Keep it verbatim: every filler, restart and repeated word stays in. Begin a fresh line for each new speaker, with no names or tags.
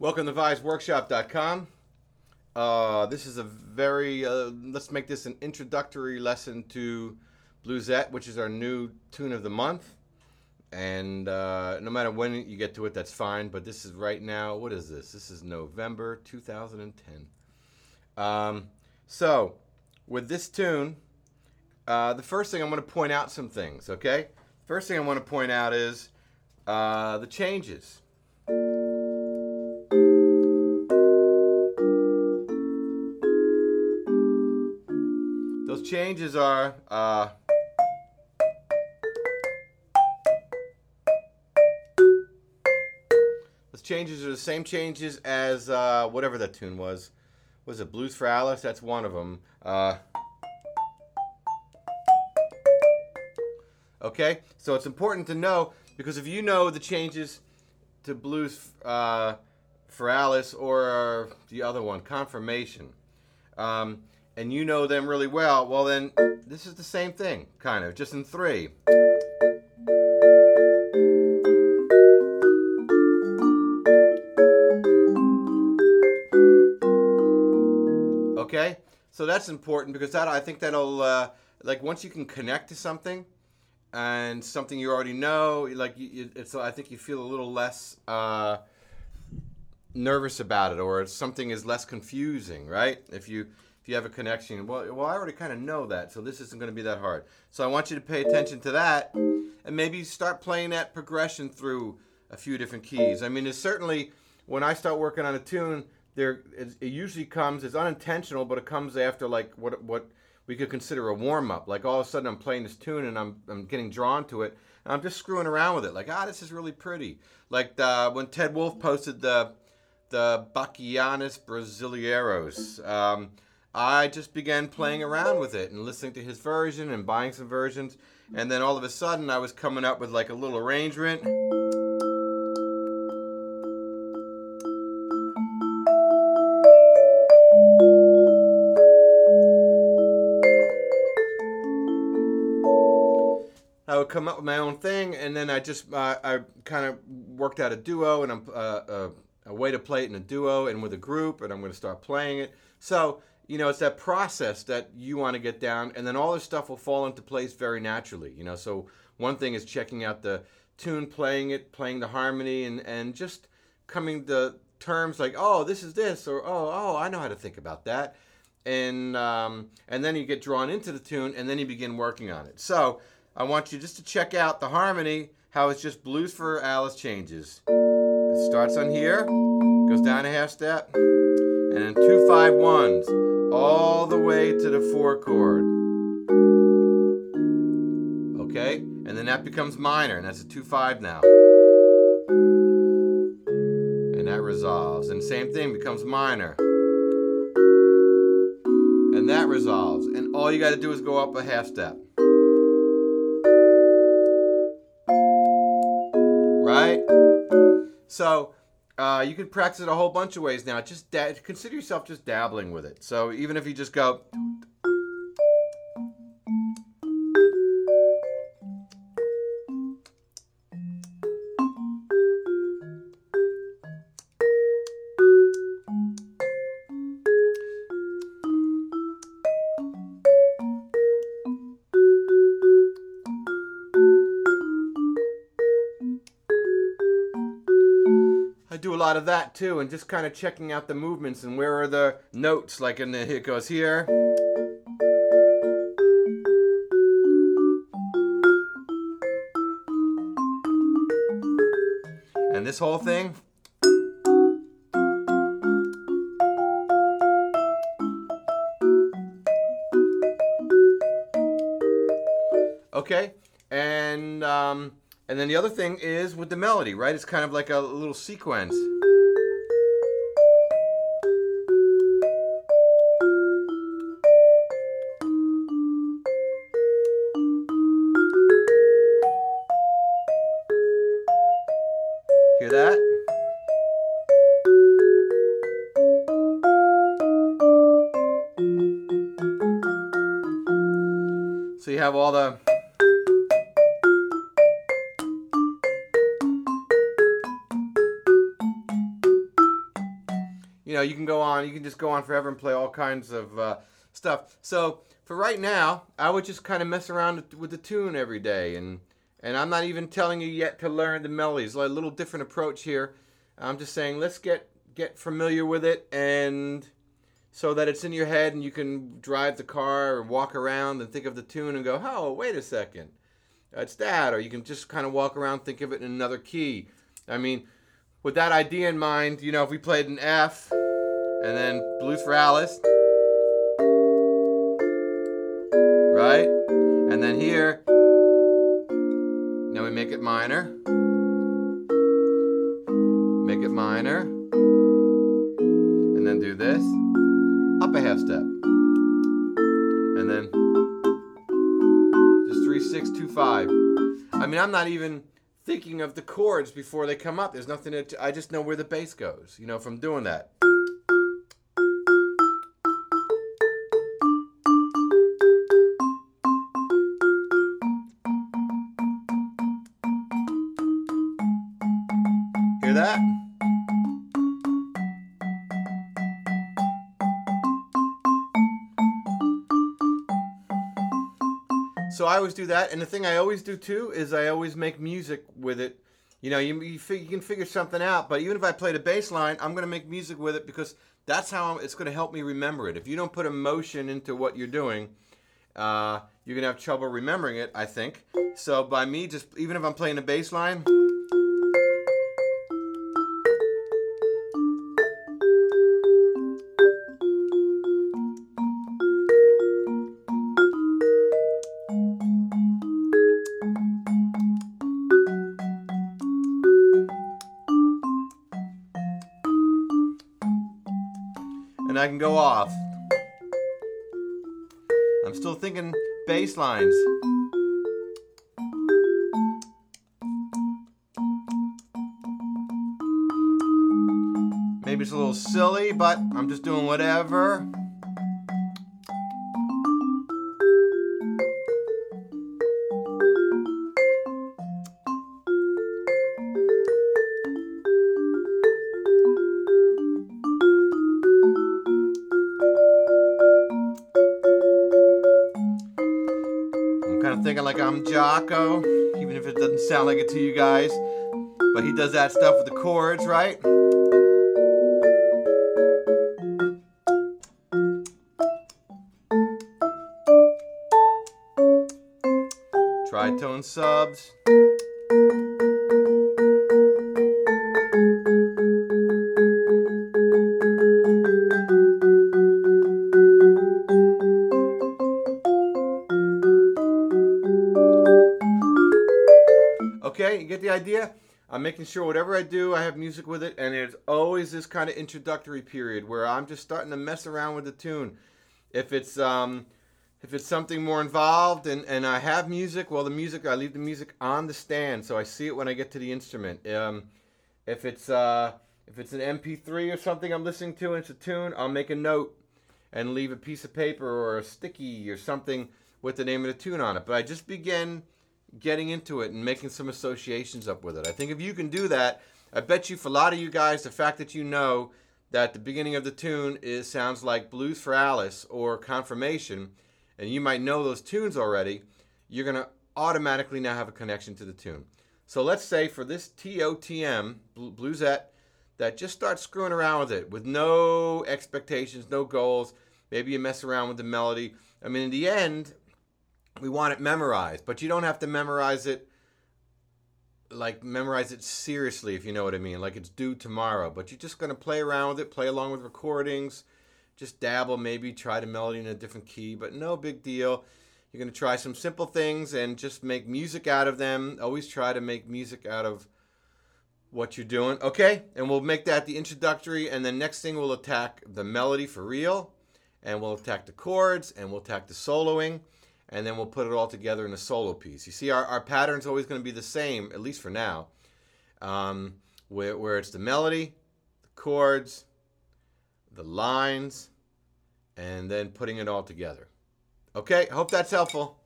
Welcome to Vi's Workshop dot com. Uh, this is a very, uh, let's make this an introductory lesson to Bluesette, which is our new tune of the month. And uh, no matter when you get to it, that's fine. But this is right now, what is this? This is November two thousand ten. Um, so, with this tune, uh, the first thing I'm going to point out some things, okay? First thing I want to point out is uh, the changes. Those changes are uh, those changes are the same changes as uh, whatever that tune was. Was it Blues for Alice? That's one of them. Uh, okay, so it's important to know, because if you know the changes to Blues uh, for Alice or the other one, Confirmation, um, and you know them really well, well then this is the same thing, kind of, just in three. Okay, so that's important because that I think that'll uh, like once you can connect to something and something you already know, like you, it's I think you feel a little less uh, nervous about it, or something is less confusing, right? If you If you have a connection, well, well, I already kind of know that, so this isn't going to be that hard. So I want you to pay attention to that, and maybe start playing that progression through a few different keys. I mean, it's certainly, when I start working on a tune, there it, it usually comes, it's unintentional, but it comes after like what what we could consider a warm-up. Like all of a sudden I'm playing this tune and I'm I'm getting drawn to it, and I'm just screwing around with it. Like, ah, this is really pretty. Like the, when Ted Wolf posted the the Bachianas Brasileiros, um, I just began playing around with it and listening to his version and buying some versions. And then all of a sudden I was coming up with like a little arrangement. I would come up with my own thing, and then I just, uh, I kind of worked out a duo, and I'm, uh, uh, a way to play it in a duo and with a group, and I'm going to start playing it. So, you know, it's that process that you want to get down, and then all this stuff will fall into place very naturally, you know. So one thing is checking out the tune, playing it, playing the harmony, and, and just coming to terms like, oh, this is this, or oh, oh, I know how to think about that. And, um, and then you get drawn into the tune, and then you begin working on it. So I want you just to check out the harmony, how it's just Blues for Alice changes. It starts on here, goes down a half step, and then two five ones all the way to the four chord. Okay, and then that becomes minor, and that's a two five now. And that resolves, and same thing becomes minor. And that resolves, and all you got to do is go up a half step. Right? So uh, you can practice it a whole bunch of ways now. Just da- consider yourself just dabbling with it. So even if you just go, I do a lot of that too, and just kind of checking out the movements and where are the notes, like in the, it goes here. And this whole thing. Okay, and um, and then the other thing is with the melody, right? It's kind of like a little sequence. Hear that? So you have all the you know, you can go on, you can just go on forever and play all kinds of uh, stuff. So for right now, I would just kind of mess around with the tune every day, and and I'm not even telling you yet to learn the melodies. A little different approach here. I'm just saying let's get get familiar with it, and so that it's in your head and you can drive the car or walk around and think of the tune and go, oh, wait a second, it's that. Or you can just kind of walk around, think of it in another key. I mean, with that idea in mind, you know, if we played an F and then Blues for Alice, right? And then here, now we make it minor, make it minor, and then do this, up a half step, and then just three, six, two, five. I mean, I'm not even thinking of the chords before they come up. There's nothing to, I just know where the bass goes, you know, from doing that. Hear that? So I always do that, and the thing I always do too is I always make music with it. You know, you you, fig- you can figure something out, but even if I played a bass line, I'm going to make music with it because that's how I'm, it's going to help me remember it. If you don't put emotion into what you're doing, uh, you're going to have trouble remembering it, I think. So by me, just even if I'm playing a bass line, and I can go off. I'm still thinking bass lines. Maybe it's a little silly, but I'm just doing whatever. Kind of thinking like I'm Jocko, even if it doesn't sound like it to you guys. But he does that stuff with the chords, right? Tritone subs. Okay, you get the idea? I'm making sure whatever I do, I have music with it, and there's always this kind of introductory period where I'm just starting to mess around with the tune. If it's um, if it's something more involved and, and I have music, well, the music, I leave the music on the stand so I see it when I get to the instrument. Um, if it's uh, if it's an M P three or something I'm listening to and it's a tune, I'll make a note and leave a piece of paper or a sticky or something with the name of the tune on it. But I just begin getting into it and making some associations up with it. I think if you can do that, I bet you for a lot of you guys, the fact that you know that the beginning of the tune is sounds like Blues for Alice or Confirmation, and you might know those tunes already, you're going to automatically now have a connection to the tune. So let's say for this T O T M, Bluesette, that just start screwing around with it with no expectations, no goals. Maybe you mess around with the melody. I mean, in the end, we want it memorized, but you don't have to memorize it, like memorize it seriously, if you know what I mean, like it's due tomorrow. But you're just going to play around with it, play along with recordings, just dabble, maybe try the melody in a different key, but no big deal. You're going to try some simple things and just make music out of them. Always try to make music out of what you're doing, okay? And we'll make that the introductory, and then next thing we'll attack the melody for real, and we'll attack the chords, and we'll attack the soloing, and then we'll put it all together in a solo piece. You see, our, our pattern's always going to be the same, at least for now, um, where, where it's the melody, the chords, the lines, and then putting it all together. Okay, I hope that's helpful.